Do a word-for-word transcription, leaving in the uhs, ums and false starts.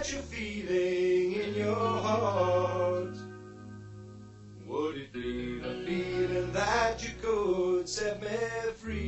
that you're feeling in your heart? Would it be the feeling that you could set me free?